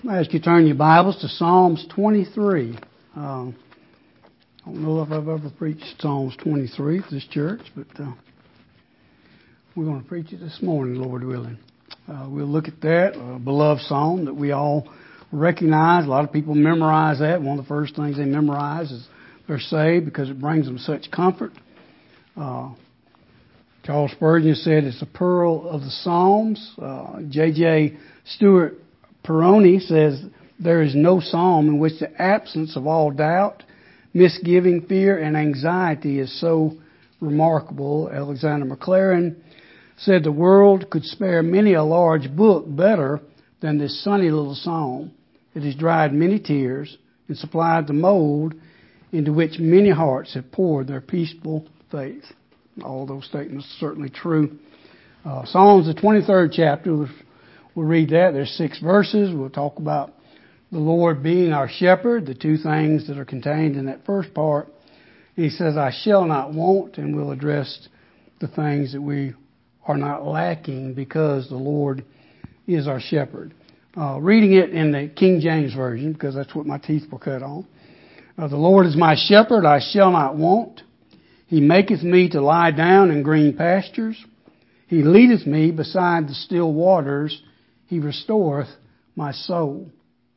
I ask you to turn your Bibles to Psalms 23. I don't know if I've ever preached Psalms 23 at this church, but we're going to preach it this morning, Lord willing. We'll look at that, a beloved psalm that we all recognize. A lot of people memorize that. One of the first things they memorize is they're saved because it brings them such comfort. Charles Spurgeon said it's a pearl of the Psalms. J.J. Stewart Peroni says there is no psalm in which the absence of all doubt, misgiving, fear, and anxiety is so remarkable. Alexander Maclaren said the world could spare many a large book better than this sunny little psalm. It has dried many tears and supplied the mold into which many hearts have poured their peaceful faith. All those statements are certainly true. Psalms, the 23rd chapter, we'll read that. There's 6 verses. We'll talk about the Lord being our shepherd, the 2 things that are contained in that first part. He says, I shall not want, and we'll address the things that we are not lacking because the Lord is our shepherd. Reading it in the King James Version, because that's what my teeth were cut on. The Lord is my shepherd, I shall not want. He maketh me to lie down in green pastures. He leadeth me beside the still waters. He restoreth my soul.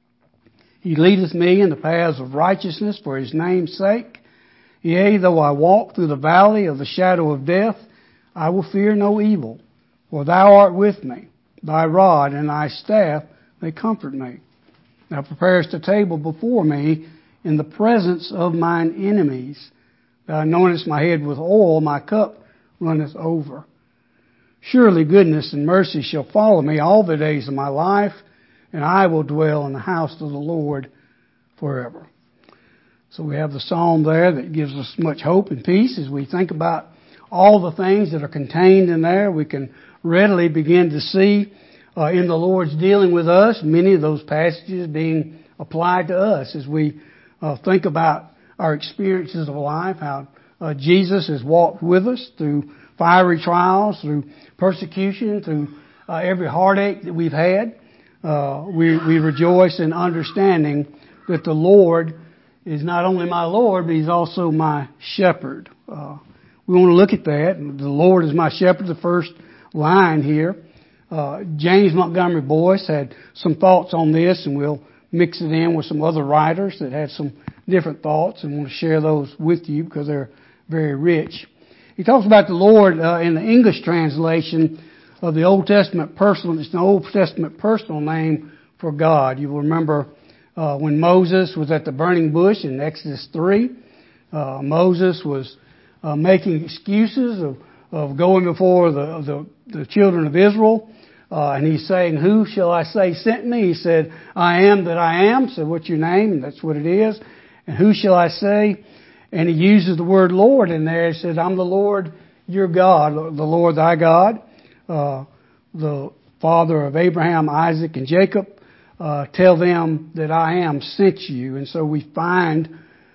He leadeth me in the paths of righteousness for his name's sake. Yea, though I walk through the valley of the shadow of death, I will fear no evil, for thou art with me. Thy rod and thy staff, they comfort me. Thou preparest a table before me in the presence of mine enemies. Thou anointest my head with oil, my cup runneth over. Surely goodness and mercy shall follow me all the days of my life, and I will dwell in the house of the Lord forever. So we have the psalm there that gives us much hope and peace as we think about all the things that are contained in there. We can readily begin to see in the Lord's dealing with us, many of those passages being applied to us as we think about our experiences of life, how Jesus has walked with us through fiery trials, through persecution, through every heartache that we've had. We rejoice in understanding that the Lord is not only my Lord, but He's also my shepherd. We want to look at that. The Lord is my shepherd, the first line here. James Montgomery Boyce had some thoughts on this, and we'll mix it in with some other writers that had some different thoughts, and want to share those with you because they're very rich. He talks about the Lord in the English translation of the Old Testament personal. It's an Old Testament personal name for God. You will remember when Moses was at the burning bush in Exodus 3. Moses was making excuses of going before the children of Israel. And he's saying, who shall I say sent me? He said, I am that I am. So what's your name? And that's what it is. And who shall I say? And he uses the word Lord in there. He says, I'm the Lord your God, the Lord thy God, the Father of Abraham, Isaac, and Jacob. Tell them that I am sent you. And so we find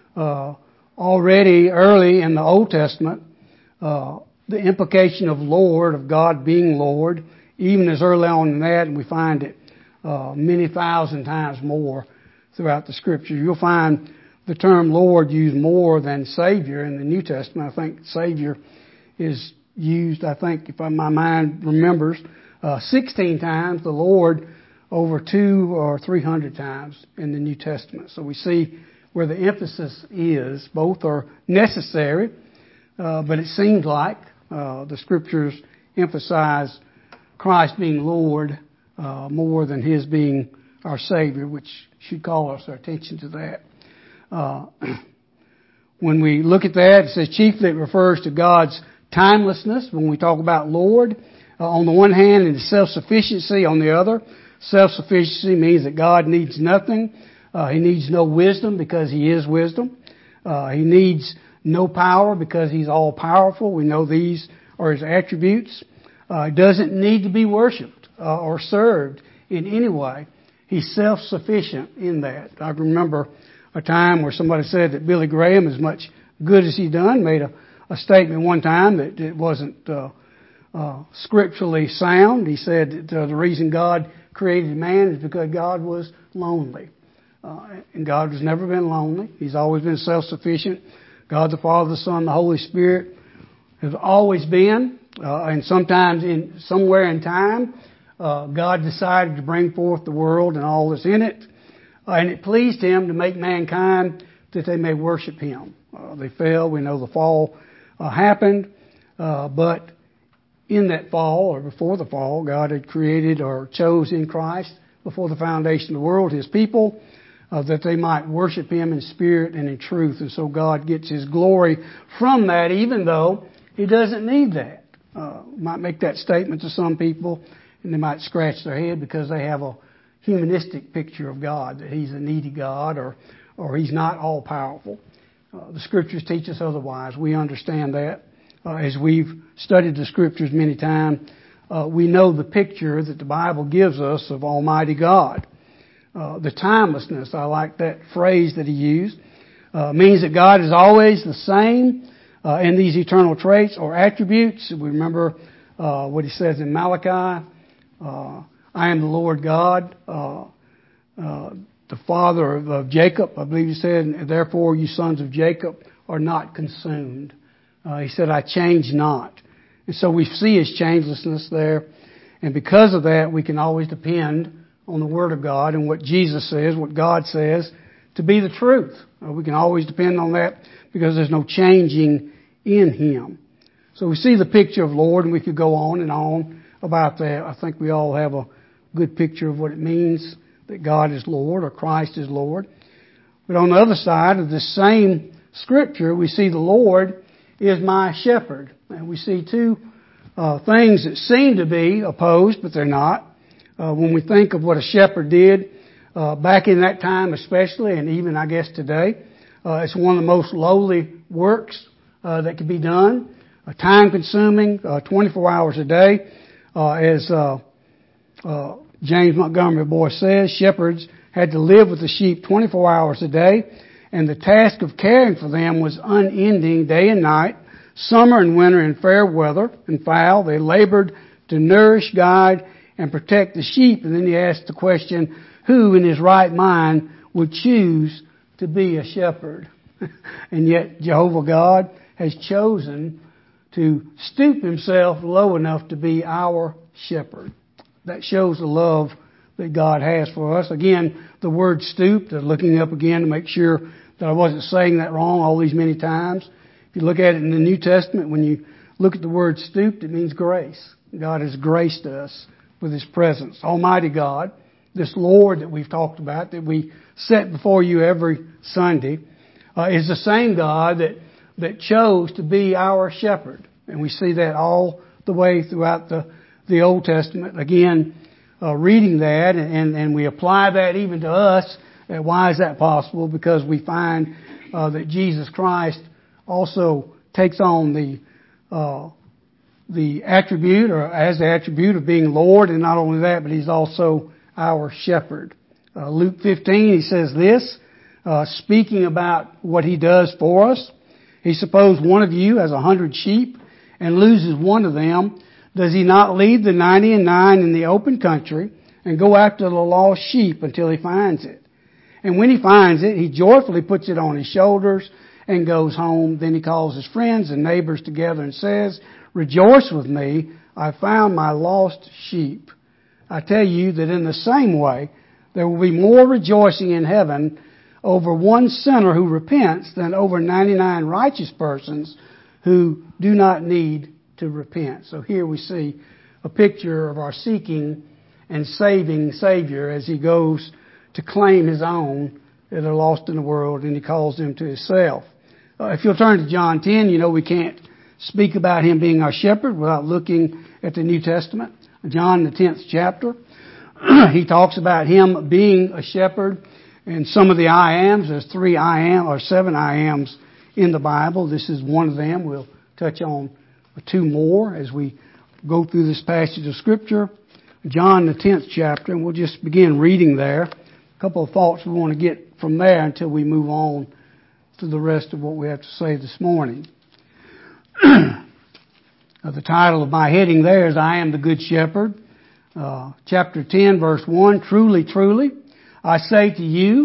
already early in the Old Testament the implication of Lord, of God being Lord, even as early on in that, and we find it many thousand times more throughout the Scripture. You'll find the term Lord used more than Savior in the New Testament. I think Savior is used, if my mind remembers, 16 times, the Lord over 200 or 300 times in the New Testament. So we see where the emphasis is. Both are necessary, but it seems like the Scriptures emphasize Christ being Lord more than His being our Savior, which should call our attention to that. When we look at that, it says chiefly it refers to God's timelessness. When we talk about Lord, on the one hand, and self-sufficiency on the other. Self-sufficiency means that God needs nothing. He needs no wisdom because He is wisdom. He needs no power because He's all-powerful. We know these are His attributes. He doesn't need to be worshipped or served in any way. He's self-sufficient in that. I remember a time where somebody said that Billy Graham, as much good as he done, made a statement one time that it wasn't scripturally sound. He said that the reason God created man is because God was lonely. And God has never been lonely. He's always been self-sufficient. God the Father, the Son, the Holy Spirit have always been. And sometimes somewhere in time, God decided to bring forth the world and all that's in it. And it pleased Him to make mankind that they may worship Him. They fell. We know the fall happened. But in that fall, or before the fall, God had created or chose in Christ before the foundation of the world His people, that they might worship Him in spirit and in truth. And so God gets His glory from that, even though He doesn't need that. Might make that statement to some people, and they might scratch their head because they have a humanistic picture of God, that He's a needy God or He's not all-powerful. The Scriptures teach us otherwise. We understand that. As we've studied the Scriptures many times, we know the picture that the Bible gives us of Almighty God. The timelessness, I like that phrase that he used, means that God is always the same in these eternal traits or attributes. We remember what he says in Malachi, I am the Lord God, the Father of Jacob, I believe he said, and therefore you sons of Jacob are not consumed. He said, I change not. And so we see His changelessness there. And because of that, we can always depend on the Word of God and what Jesus says, what God says, to be the truth. We can always depend on that because there's no changing in Him. So we see the picture of Lord, and we could go on and on about that. I think we all have a good picture of what it means that God is Lord or Christ is Lord. But on the other side of this same Scripture, we see the Lord is my shepherd. And we see two things that seem to be opposed, but they're not. When we think of what a shepherd did back in that time especially, and even I guess today, it's one of the most lowly works that could be done. Time-consuming, 24 hours a day. As James Montgomery Boyce says, shepherds had to live with the sheep 24 hours a day, and the task of caring for them was unending day and night, summer and winter, in fair weather and foul. They labored to nourish, guide, and protect the sheep. And then he asked the question, who in his right mind would choose to be a shepherd? And yet Jehovah God has chosen to stoop Himself low enough to be our shepherd. That shows the love that God has for us. Again, the word stooped, looking up again to make sure that I wasn't saying that wrong all these many times. If you look at it in the New Testament, when you look at the word stooped, it means grace. God has graced us with His presence. Almighty God, this Lord that we've talked about, that we set before you every Sunday, is the same God that chose to be our shepherd. And we see that all the way throughout the Old Testament. Again, reading that, and we apply that even to us. And why is that possible? Because we find that Jesus Christ also takes on the attribute, or as the attribute of being Lord, and not only that, but He's also our shepherd. Luke 15, He says this, speaking about what He does for us. He suppose one of you has 100 sheep and loses one of them. Does He not leave the 99 in the open country and go after the lost sheep until He finds it? And when He finds it, He joyfully puts it on His shoulders and goes home. Then He calls His friends and neighbors together and says, rejoice with me, I found my lost sheep. I tell you that in the same way, there will be more rejoicing in heaven over one sinner who repents than over 99 righteous persons who do not need to repent. So here we see a picture of our seeking and saving Savior as He goes to claim His own that are lost in the world, and He calls them to Himself. If you'll turn to John 10, you know we can't speak about Him being our shepherd without looking at the New Testament. John, the 10th chapter, he talks about Him being a shepherd. And some of the I ams, there's 3 I am or 7 I ams in the Bible. This is one of them. We'll touch on 2 more as we go through this passage of Scripture. John, the 10th chapter, and we'll just begin reading there. A couple of thoughts we want to get from there until we move on to the rest of what we have to say this morning. The title of my heading there is I Am the Good Shepherd. chapter 10, verse 1, truly, truly, I say to you,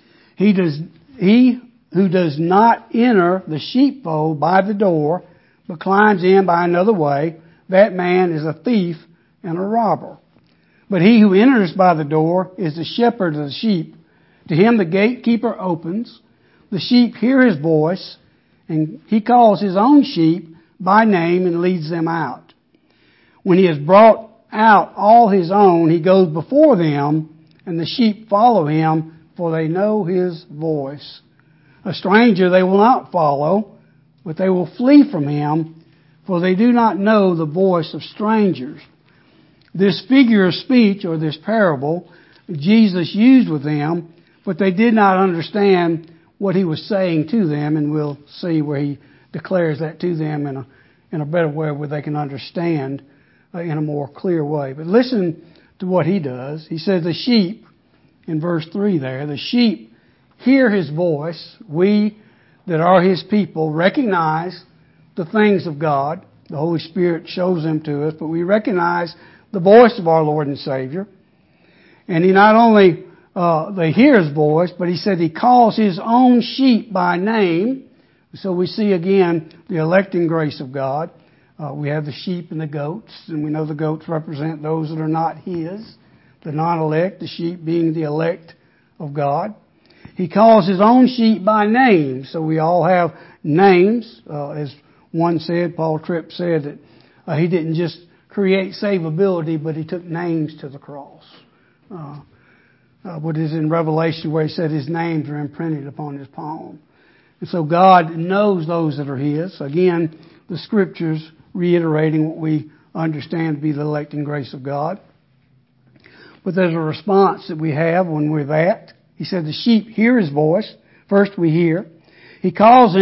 he who does not enter the sheepfold by the door, but climbs in by another way, that man is a thief and a robber. But he who enters by the door is the shepherd of the sheep. To him the gatekeeper opens. The sheep hear his voice, and he calls his own sheep by name and leads them out. When he has brought out all his own, he goes before them, and the sheep follow him, for they know his voice. A stranger they will not follow, but they will flee from him, for they do not know the voice of strangers. This figure of speech, or this parable, Jesus used with them, but they did not understand what he was saying to them, and we'll see where he declares that to them in a better way where they can understand in a more clear way. But listen to what he does. He says the sheep, in verse 3 there, the sheep hear his voice. We that are his people recognize the things of God. The Holy Spirit shows them to us, but we recognize the voice of our Lord and Savior. And he not only they hear his voice, but he said he calls his own sheep by name. So we see again the electing grace of God. We have the sheep and the goats, and we know the goats represent those that are not his, the non-elect, the sheep being the elect of God. He calls his own sheep by name, so we all have names. As one said, Paul Tripp said that he didn't just create savability, but he took names to the cross. What is in Revelation where he said his names are imprinted upon his palm. And so God knows those that are his. Again, the scriptures reiterating what we understand to be the electing grace of God. But there's a response that we have when we're that. He said the sheep hear his voice. First we hear. He calls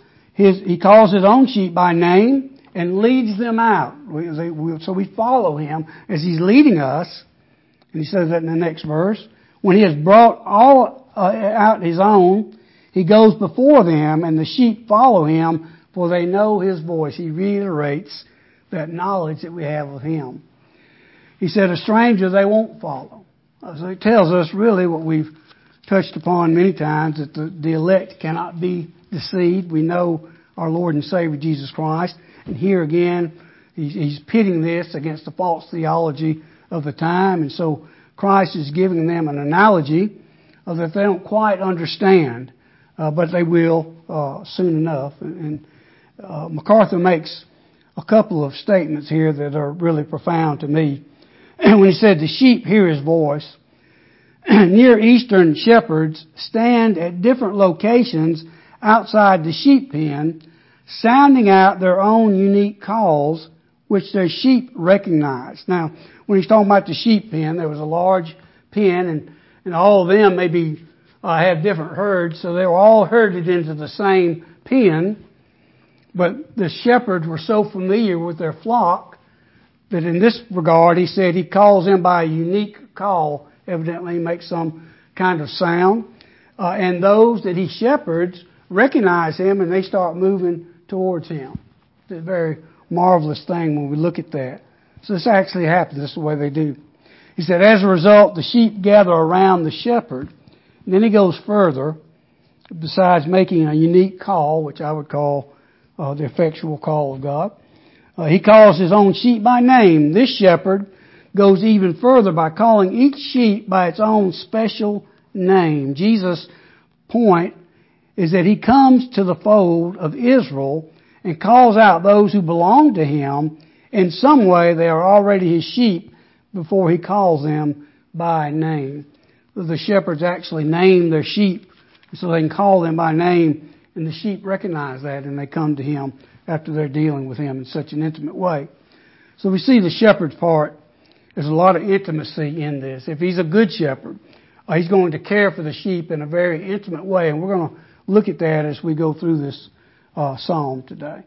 his own sheep by name and leads them out. So we follow him as he's leading us. And he says that in the next verse. When he has brought all out his own, he goes before them, and the sheep follow him, for they know his voice. He reiterates that knowledge that we have of him. He said, a stranger they won't follow. So it tells us really what we've touched upon many times, that the elect cannot be deceived. We know our Lord and Savior Jesus Christ. And here again, he's pitting this against the false theology of the time. And so Christ is giving them an analogy that they don't quite understand, but they will soon enough. And MacArthur makes a couple of statements here that are really profound to me. When he said, the sheep hear his voice, Near Eastern shepherds stand at different locations outside the sheep pen, sounding out their own unique calls, which their sheep recognize. Now, when he's talking about the sheep pen, there was a large pen, and all of them maybe have different herds, so they were all herded into the same pen. But the shepherds were so familiar with their flock that in this regard, he said he calls them by a unique call. Evidently makes some kind of sound. And those that he shepherds recognize him and they start moving towards him. It's a very marvelous thing when we look at that. So this actually happens. This is the way they do. He said, as a result, the sheep gather around the shepherd. And then he goes further, besides making a unique call, which I would call the effectual call of God. He calls his own sheep by name. This shepherd goes even further by calling each sheep by its own special name. Jesus' point is that he comes to the fold of Israel and calls out those who belong to him. In some way, they are already his sheep before he calls them by name. The shepherds actually name their sheep so they can call them by name, and the sheep recognize that and they come to him after they're dealing with him in such an intimate way. So we see the shepherd's part. There's a lot of intimacy in this. If he's a good shepherd, he's going to care for the sheep in a very intimate way. And we're going to look at that as we go through this psalm today.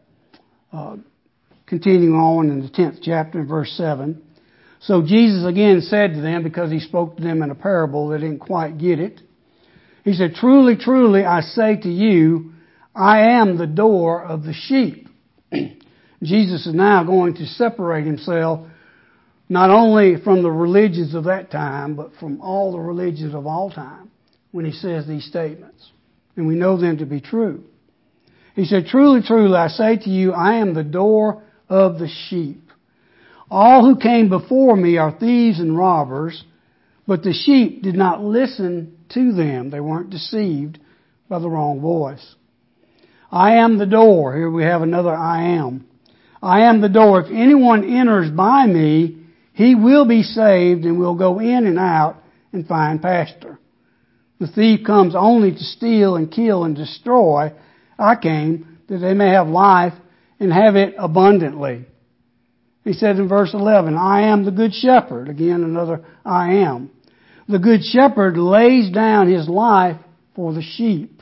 Continuing on in the 10th chapter, verse 7. So Jesus again said to them, because he spoke to them in a parable, they didn't quite get it. He said, truly, truly, I say to you, I am the door of the sheep. Jesus is now going to separate himself Not only from the religions of that time, but from all the religions of all time when he says these statements. And we know them to be true. He said, "Truly, truly, I say to you, I am the door of the sheep. All who came before me are thieves and robbers, but the sheep did not listen to them." They weren't deceived by the wrong voice. "I am the door." Here we have another I am. "I am the door. If anyone enters by me, he will be saved and will go in and out and find pasture. The thief comes only to steal and kill and destroy. I came that they may have life and have it abundantly." He said in verse 11, "I am the good shepherd." Again, another I am. "The good shepherd lays down his life for the sheep.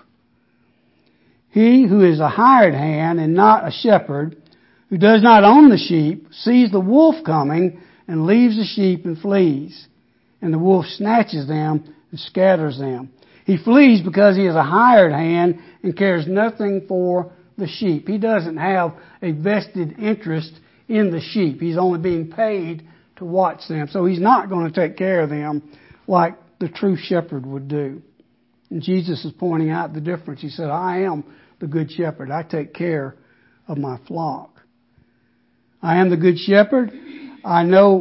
He who is a hired hand and not a shepherd, who does not own the sheep, sees the wolf coming and leaves the sheep and flees. And the wolf snatches them and scatters them. He flees because he is a hired hand and cares nothing for the sheep." He doesn't have a vested interest in the sheep. He's only being paid to watch them. So he's not going to take care of them like the true shepherd would do. And Jesus is pointing out the difference. He said, "I am the good shepherd. I take care of my flock. I am the good shepherd. I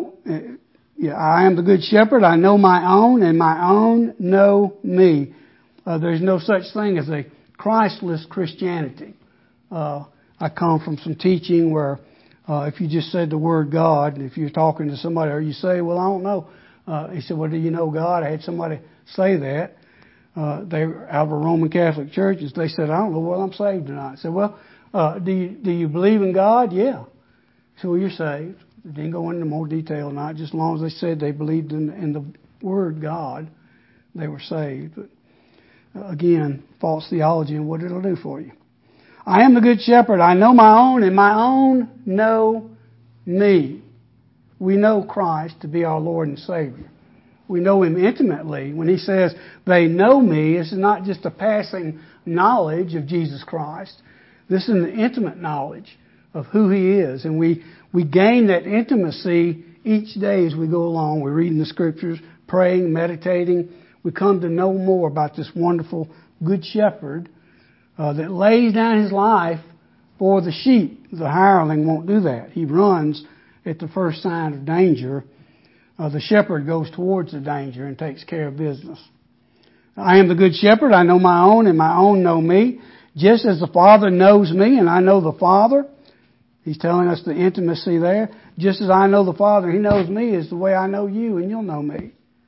am the good shepherd. I know my own, and my own know me." There's no such thing as a Christless Christianity. I come from some teaching where if you just said the word God, if you're talking to somebody, or you say, "Well, I don't know." He said, "Well, do you know God?" I had somebody say that. They were out of a Roman Catholic church, and they said, "I don't know whether I'm saved or not." I said, "Well, do you believe in God?" "Yeah." So "Well, you're saved." They didn't go into more detail or not. Just as long as they said they believed in the word God, they were saved. But again, false theology and what it'll do for you. "I am the good shepherd. I know my own, and my own know me." We know Christ to be our Lord and Savior. We know Him intimately. When He says, "They know me," it's not just a passing knowledge of Jesus Christ. This is an intimate knowledge of who He is. And we gain that intimacy each day as we go along. We're reading the Scriptures, praying, meditating. We come to know more about this wonderful Good Shepherd that lays down His life for the sheep. The hireling won't do that. He runs at the first sign of danger. The shepherd goes towards the danger and takes care of business. "I am the good shepherd. I know my own, and my own know me. Just as the Father knows me, and I know the Father." He's telling us the intimacy there. "Just as I know the Father, He knows me, is the way I know you, and you'll know me.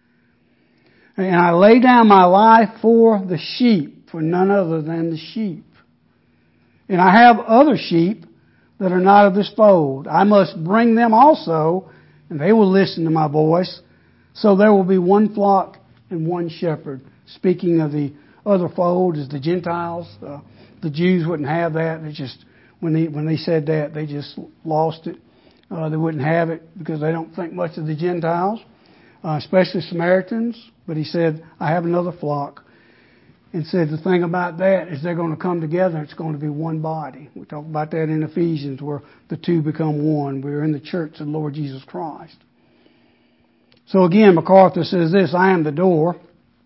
And I lay down my life for the sheep," for none other than the sheep. "And I have other sheep that are not of this fold. I must bring them also, and they will listen to my voice. So there will be one flock and one shepherd." Speaking of the other fold is the Gentiles. The Jews wouldn't have that. They just, when they said that, they just lost it. They wouldn't have it because they don't think much of the Gentiles, especially Samaritans. But He said, "I have another flock." And said the thing about that is they're going to come together. It's going to be one body. We talk about that in Ephesians where the two become one. We're in the church of the Lord Jesus Christ. So again, MacArthur says this, "I am the door."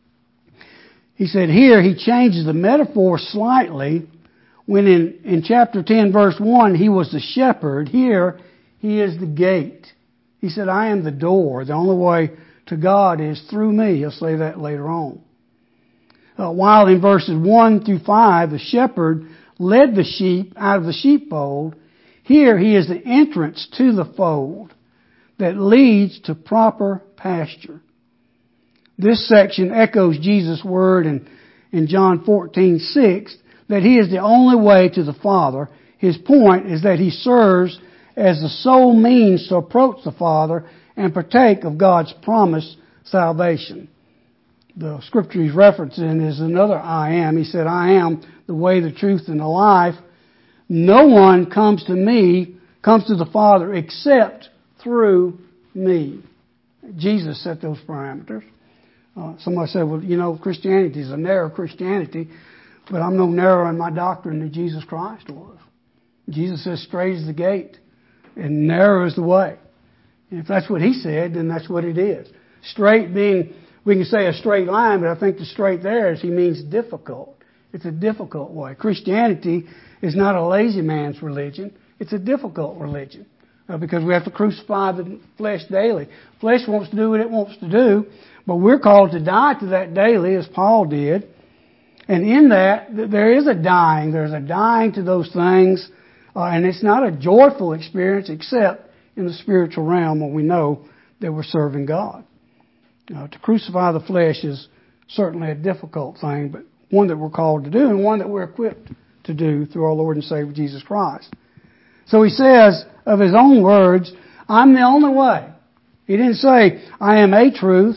He said here he changes the metaphor slightly. When in chapter 10 verse 1 He was the shepherd, here He is the gate. He said, "I am the door." The only way to God is through me. He'll say that later on. While in verses 1 through 5, the shepherd led the sheep out of the sheepfold, here He is the entrance to the fold that leads to proper pasture. This section echoes Jesus' word in John 14:6 that He is the only way to the Father. His point is that He serves as the sole means to approach the Father and partake of God's promised salvation. The scripture he's referencing is another I am. He said, "I am the way, the truth, and the life. No one comes to the Father except through me." Jesus set those parameters. Somebody said, "Well, Christianity is a narrow Christianity, but I'm no narrower in my doctrine than Jesus Christ was." Jesus says, "Straight is the gate, and narrow is the way." And if that's what He said, then that's what it is. Straight being, we can say a straight line, but I think the straight there is He means difficult. It's a difficult way. Christianity is not a lazy man's religion. It's a difficult religion. Because we have to crucify the flesh daily. Flesh wants to do what it wants to do, but we're called to die to that daily, as Paul did. And in that, there is a dying. There's a dying to those things, and it's not a joyful experience except in the spiritual realm when we know that we're serving God. To crucify the flesh is certainly a difficult thing, but one that we're called to do and one that we're equipped to do through our Lord and Savior Jesus Christ. So He says of His own words, I'm the only way. He didn't say, I am a truth,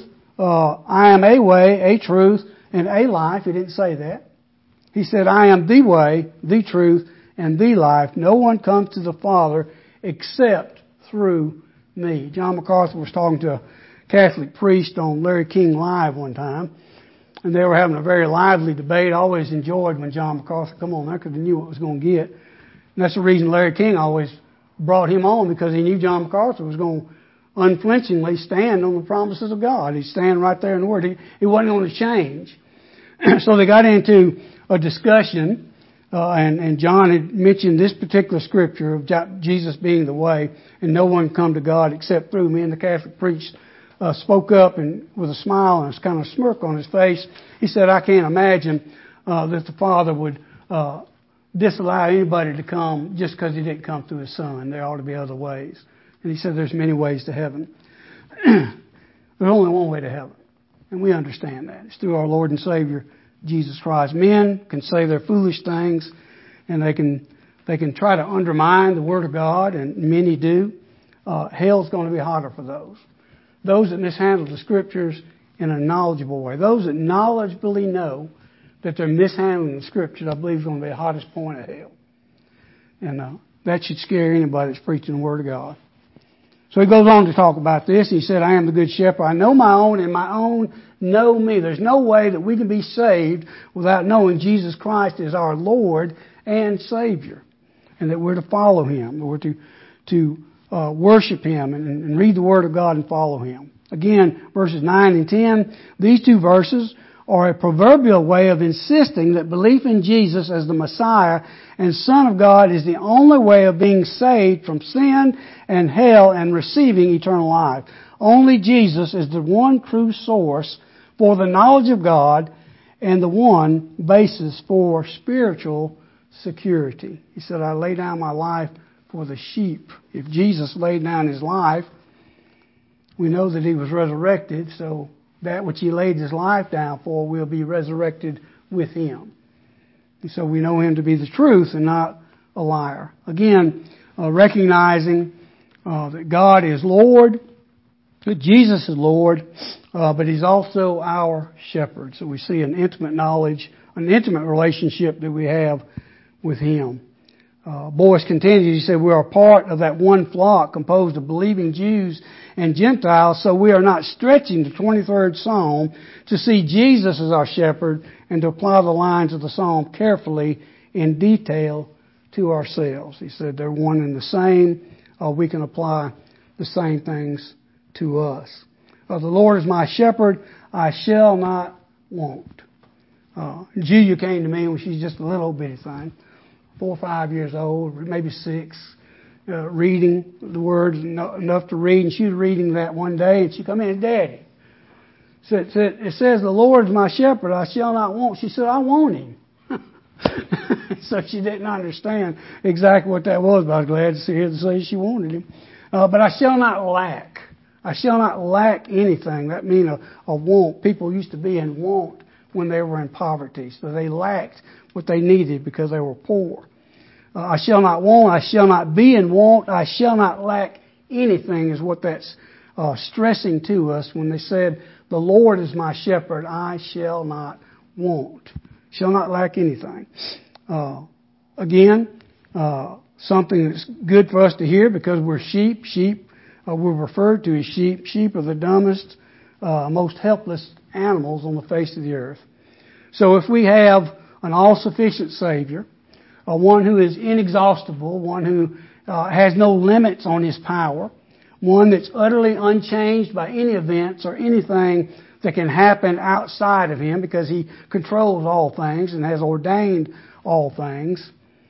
I am a way, a truth, and a life. He didn't say that. He said, I am the way, the truth, and the life. No one comes to the Father except through me. John MacArthur was talking to a Catholic priest on Larry King Live one time, and they were having a very lively debate. I always enjoyed when John MacArthur come on there because he knew what it was going to get. And that's the reason Larry King always brought him on, because he knew John MacArthur was going to unflinchingly stand on the promises of God. He'd stand right there in the Word. He wasn't going to change. So they got into a discussion, and John had mentioned this particular scripture of Jesus being the way, and no one come to God except through me. And the Catholic priest spoke up and with a smile and a kind of smirk on his face, he said, I can't imagine that the Father would disallow anybody to come just because He didn't come through His Son. There ought to be other ways. And he said there's many ways to heaven. There's only one way to heaven. And we understand that. It's through our Lord and Savior, Jesus Christ. Men can say they're foolish things, and they can try to undermine the Word of God, and many do. Hell's going to be hotter for those. Those that mishandle the Scriptures in a knowledgeable way. Those that knowledgeably know that they're mishandling the Scriptures, I believe, is going to be the hottest point of hell. And that should scare anybody that's preaching the Word of God. So he goes on to talk about this. He said, I am the good shepherd. I know my own, and my own know me. There's no way that we can be saved without knowing Jesus Christ is our Lord and Savior, and that we're to follow Him. We're to worship Him and read the Word of God and follow Him. Again, verses 9 and 10, these two verses are a proverbial way of insisting that belief in Jesus as the Messiah and Son of God is the only way of being saved from sin and hell and receiving eternal life. Only Jesus is the one true source for the knowledge of God and the one basis for spiritual security. He said, I lay down my life for the sheep. If Jesus laid down His life, we know that He was resurrected, so that which He laid His life down for will be resurrected with Him. And so we know Him to be the truth and not a liar. Again, recognizing that God is Lord, that Jesus is Lord, but He's also our shepherd. So we see an intimate knowledge, an intimate relationship that we have with Him. Boyce continues, he said, we are part of that one flock composed of believing Jews and Gentiles, so we are not stretching the 23rd Psalm to see Jesus as our shepherd and to apply the lines of the Psalm carefully in detail to ourselves. He said they're one and the same. We can apply the same things to us. The Lord is my shepherd, I shall not want. Julia came to me when she was just a little bitty thing. 4 or 5 years old, maybe 6, reading the Word enough to read. And she was reading that one day, and she come in, Daddy, it says, the Lord is my shepherd, I shall not want. She said, I want Him. So she didn't understand exactly what that was, but I was glad to see her to say she wanted Him. But I shall not lack. I shall not lack anything. That means a want. People used to be in want when they were in poverty. So they lacked what they needed because they were poor. I shall not want, I shall not be in want, I shall not lack anything is what that's stressing to us when they said, the Lord is my shepherd, I shall not want. Shall not lack anything. Again, something that's good for us to hear because we're sheep. Sheep, we're referred to as sheep. Sheep are the dumbest, most helpless animals on the face of the earth. So if we have an all-sufficient Savior, one who is inexhaustible, one who has no limits on His power, one that's utterly unchanged by any events or anything that can happen outside of Him, because He controls all things and has ordained all things.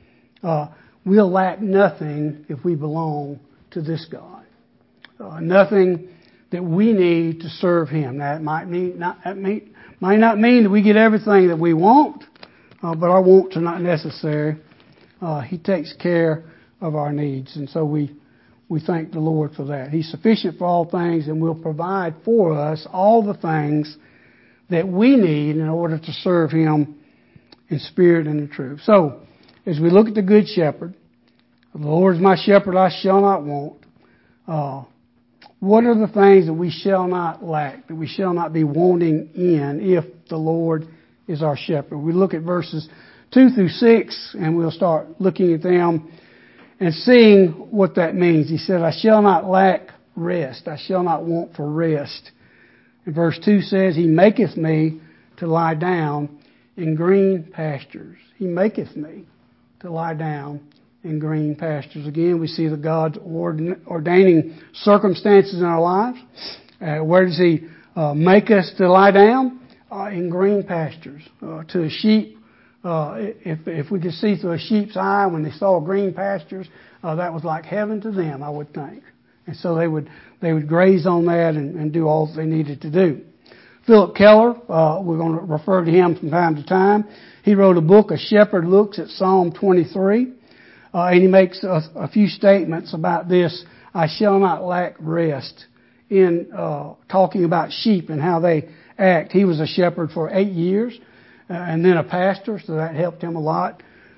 We'll lack nothing if we belong to this God. Nothing that we need to serve Him. That might not mean that we get everything that we want, but our wants are not necessary. He takes care of our needs, and so we thank the Lord for that. He's sufficient for all things and will provide for us all the things that we need in order to serve Him in spirit and in truth. So, as we look at the Good Shepherd, the Lord is my shepherd, I shall not want. What are the things that we shall not lack, that we shall not be wanting in if the Lord is our shepherd? We look at verses 2 through 6, and we'll start looking at them and seeing what that means. He said, I shall not lack rest. I shall not want for rest. And verse 2 says, He maketh me to lie down in green pastures. He maketh me to lie down in green pastures. Again, we see the God's ordaining circumstances in our lives. Where does He make us to lie down? In green pastures. To a sheep, if we could see through a sheep's eye when they saw green pastures, that was like heaven to them, I would think. And so they would graze on that and do all they needed to do. Philip Keller, we're going to refer to him from time to time. He wrote a book, A Shepherd Looks at Psalm 23. And he makes a few statements about this, I shall not lack rest, in talking about sheep and how they act. He was a shepherd for 8 years, and then a pastor, so that helped him a lot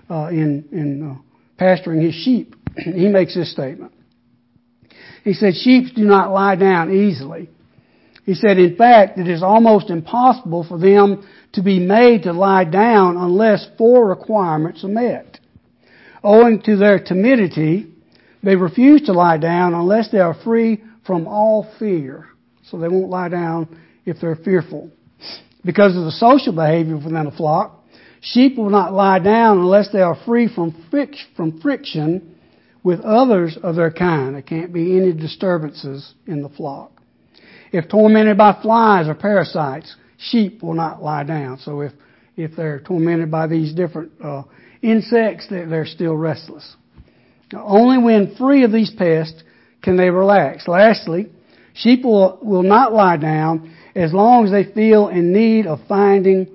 in pastoring his sheep. He makes this statement. He said, sheep do not lie down easily. He said, in fact, it is almost impossible for them to be made to lie down unless 4 requirements are met. Owing to their timidity, they refuse to lie down unless they are free from all fear. So they won't lie down if they're fearful. Because of the social behavior within a flock, sheep will not lie down unless they are free from friction with others of their kind. There can't be any disturbances in the flock. If tormented by flies or parasites, sheep will not lie down. So if they're tormented by these different insects, they're still restless. Now, only when free of these pests can they relax. Lastly, sheep will not lie down as long as they feel in need of finding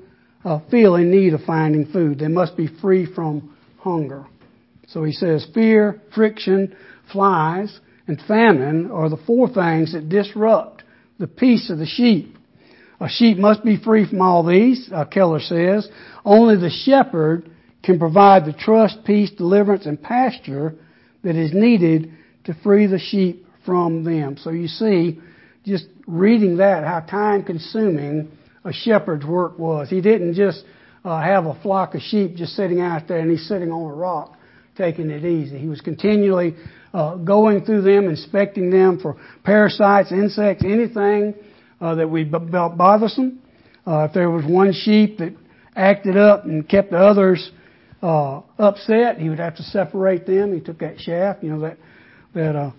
food. They must be free from hunger. So he says fear, friction, flies, and famine are the 4 things that disrupt the peace of the sheep. A sheep must be free from all these, Keller says. Only the shepherd can provide the trust, peace, deliverance, and pasture that is needed to free the sheep from them. So you see, just reading that, how time-consuming a shepherd's work was. He didn't just have a flock of sheep just sitting out there and he's sitting on a rock taking it easy. He was continually going through them, inspecting them for parasites, insects, anything that would be bothersome. If there was one sheep that acted up and kept the others upset, he would have to separate them. He took that shaft, that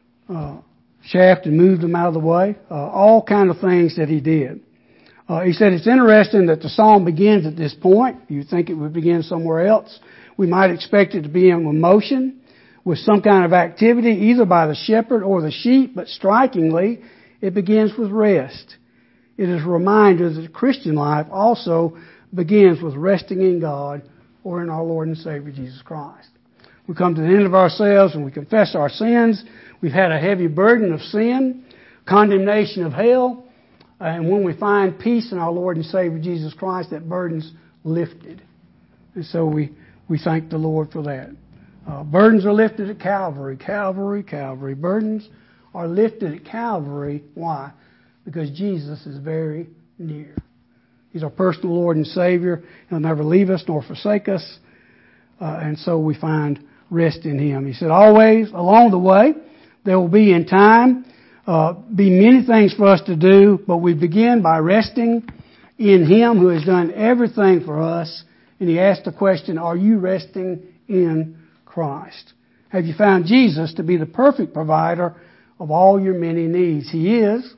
shaft, and moved them out of the way. All kind of things that he did. He said it's interesting that the psalm begins at this point. You'd think it would begin somewhere else. We might expect it to be in motion with some kind of activity, either by the shepherd or the sheep, but strikingly, it begins with rest. It is a reminder that the Christian life also begins with resting in God or in our Lord and Savior Jesus Christ. We come to the end of ourselves and we confess our sins. We've had a heavy burden of sin, condemnation of hell, and when we find peace in our Lord and Savior Jesus Christ, that burden's lifted. And so we thank the Lord for that. Burdens are lifted at Calvary. Calvary, Calvary. Burdens are lifted at Calvary. Why? Because Jesus is very near. He's our personal Lord and Savior. He'll never leave us nor forsake us. And so we find rest in Him. He said, always along the way, there will be in time, be many things for us to do, but we begin by resting in Him who has done everything for us. And He asked the question, are you resting in Christ? Have you found Jesus to be the perfect provider, of all your many needs. He is.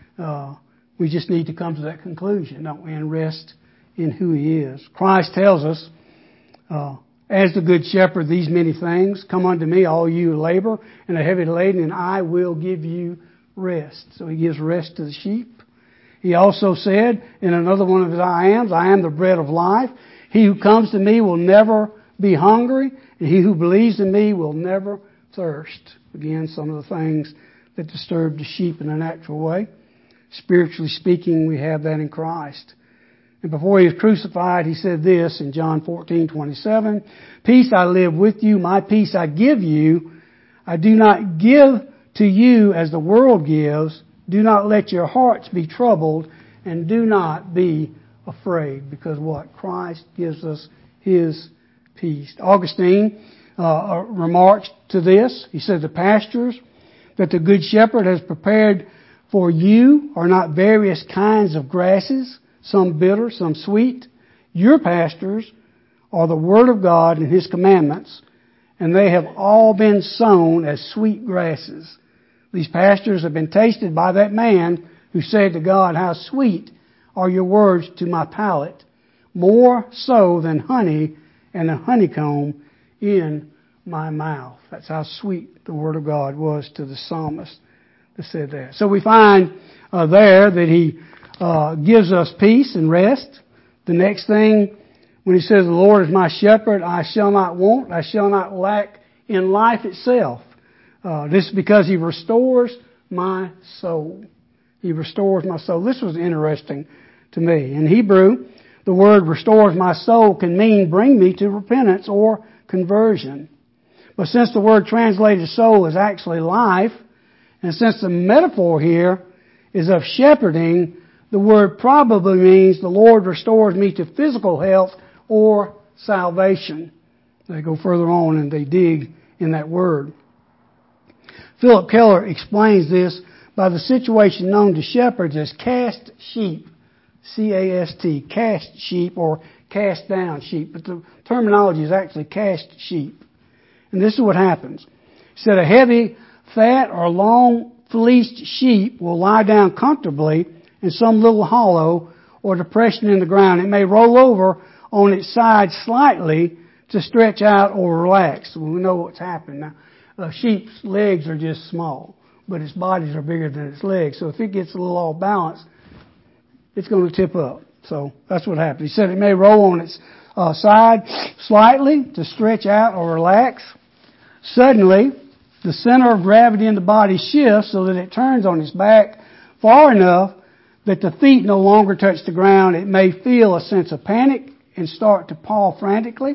We just need to come to that conclusion, don't we, and rest in who He is. Christ tells us, as the Good Shepherd, these many things, come unto me, all you who labor and are heavy laden, and I will give you rest. So He gives rest to the sheep. He also said in another one of His I am the bread of life. He who comes to me will never be hungry, and he who believes in me will never thirst. Again, some of the things that disturb the sheep in a natural way. Spiritually speaking, we have that in Christ. And before He was crucified, He said this in John 14:27, "Peace I live with you, my peace I give you. I do not give to you as the world gives. Do not let your hearts be troubled, and do not be afraid." Because what? Christ gives us His peace. Augustine remarks to this. He said, "The pastures that the Good Shepherd has prepared for you are not various kinds of grasses, some bitter, some sweet. Your pastures are the Word of God and His commandments, and they have all been sown as sweet grasses. These pastures have been tasted by that man who said to God, 'How sweet are your words to my palate, more so than honey and a honeycomb in my mouth.'" That's how sweet the Word of God was to the psalmist that said that. So we find there that He gives us peace and rest. The next thing, when He says, "The Lord is my shepherd, I shall not want, I shall not lack in life itself." This is because He restores my soul. He restores my soul. This was interesting to me. In Hebrew, the word "restores my soul" can mean bring me to repentance or conversion. But since the word translated soul is actually life, and since the metaphor here is of shepherding, the word probably means the Lord restores me to physical health or salvation. They go further on and they dig in that word. Philip Keller explains this by the situation known to shepherds as cast sheep. C-A-S-T, cast sheep or cast down sheep. But the terminology is actually cast sheep. And this is what happens. He said a heavy, fat, or long fleeced sheep will lie down comfortably in some little hollow or depression in the ground. It may roll over on its side slightly to stretch out or relax. Well, we know what's happened. Now, a sheep's legs are just small, but its bodies are bigger than its legs. So if it gets a little off balance, it's going to tip up. So that's what happened. He said it may roll on its side slightly to stretch out or relax. Suddenly, the center of gravity in the body shifts so that it turns on its back far enough that the feet no longer touch the ground. It may feel a sense of panic and start to paw frantically.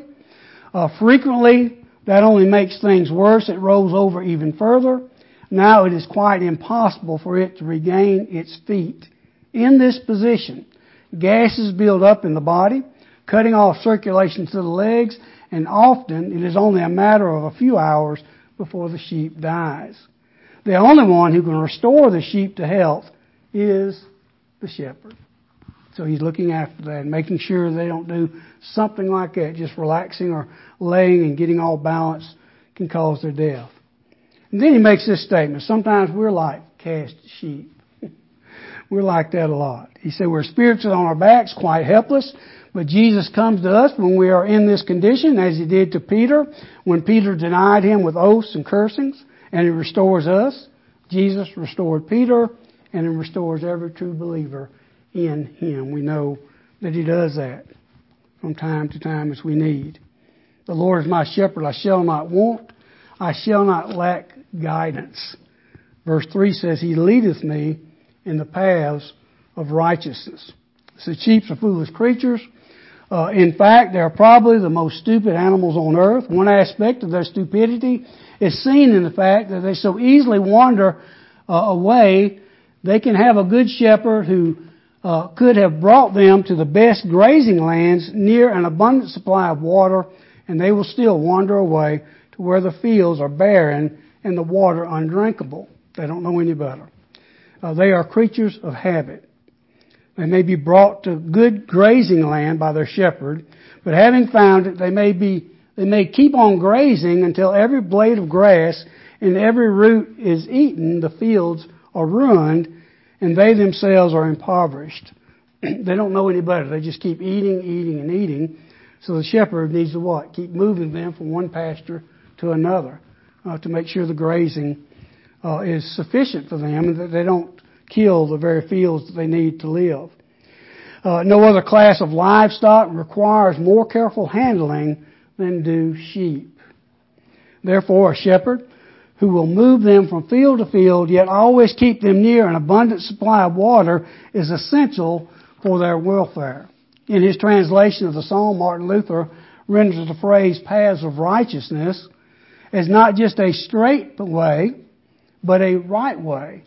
Frequently, that only makes things worse. It rolls over even further. Now it is quite impossible for it to regain its feet. In this position, gases build up in the body, cutting off circulation to the legs, and often it is only a matter of a few hours before the sheep dies. The only one who can restore the sheep to health is the shepherd. So He's looking after that and making sure they don't do something like that. Just relaxing or laying and getting all balanced can cause their death. And then He makes this statement. Sometimes we're like cast sheep. We're like that a lot. He said we're spiritually on our backs, quite helpless. But Jesus comes to us when we are in this condition, as He did to Peter, when Peter denied Him with oaths and cursings, and He restores us. Jesus restored Peter, and He restores every true believer in Him. We know that He does that from time to time as we need. The Lord is my shepherd, I shall not want, I shall not lack guidance. Verse 3 says, He leadeth me in the paths of righteousness. So sheep are foolish creatures. In fact, they're probably the most stupid animals on earth. One aspect of their stupidity is seen in the fact that they so easily wander away. They can have a good shepherd who could have brought them to the best grazing lands near an abundant supply of water, and they will still wander away to where the fields are barren and the water undrinkable. They don't know any better. They are creatures of habit. They may be brought to good grazing land by their shepherd, but having found it, they may keep on grazing until every blade of grass and every root is eaten, the fields are ruined, and they themselves are impoverished. They don't know any better. They just keep eating, and eating. So the shepherd needs to what? Keep moving them from one pasture to another to make sure the grazing is sufficient for them and that they don't kill the very fields that they need to live. No other class of livestock requires more careful handling than do sheep. Therefore, a shepherd who will move them from field to field, yet always keep them near an abundant supply of water, is essential for their welfare. In his translation of the Psalm, Martin Luther renders the phrase paths of righteousness as not just a straight way, but a right way,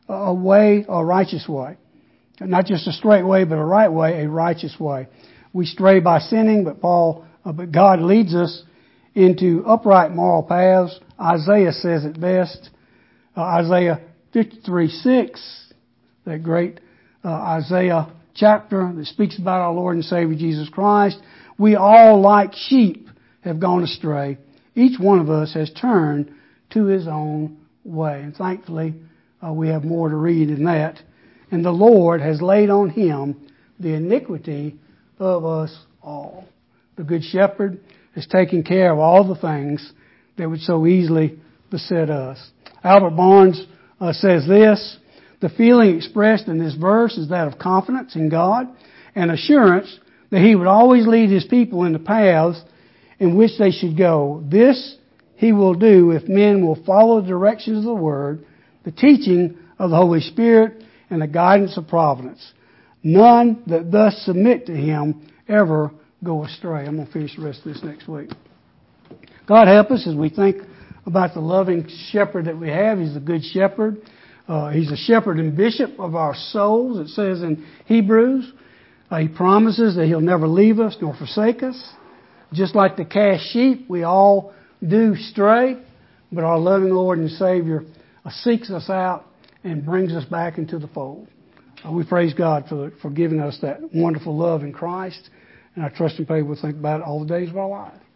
a righteous way. Not just a straight way, but a right way, a righteous way. We stray by sinning, but God leads us into upright moral paths. Isaiah says it best. Isaiah 53:6, that great Isaiah chapter that speaks about our Lord and Savior Jesus Christ. We all, like sheep, have gone astray. Each one of us has turned to his own way. And thankfully, we have more to read in that. And the Lord has laid on him the iniquity of us all. The Good Shepherd is taking care of all the things that would so easily beset us. Albert Barnes says this: the feeling expressed in this verse is that of confidence in God and assurance that he would always lead his people in the paths in which they should go. This he will do if men will follow the directions of the Word, the teaching of the Holy Spirit, and the guidance of providence. None that thus submit to him ever go astray. I'm going to finish the rest of this next week. God help us as we think about the loving shepherd that we have. He's a good shepherd. He's a shepherd and bishop of our souls, it says in Hebrews. He promises that he'll never leave us nor forsake us. Just like the cast sheep, we all do stray, but our loving Lord and Savior seeks us out and brings us back into the fold. We praise God for giving us that wonderful love in Christ, and I trust and pray we'll think about it all the days of our life.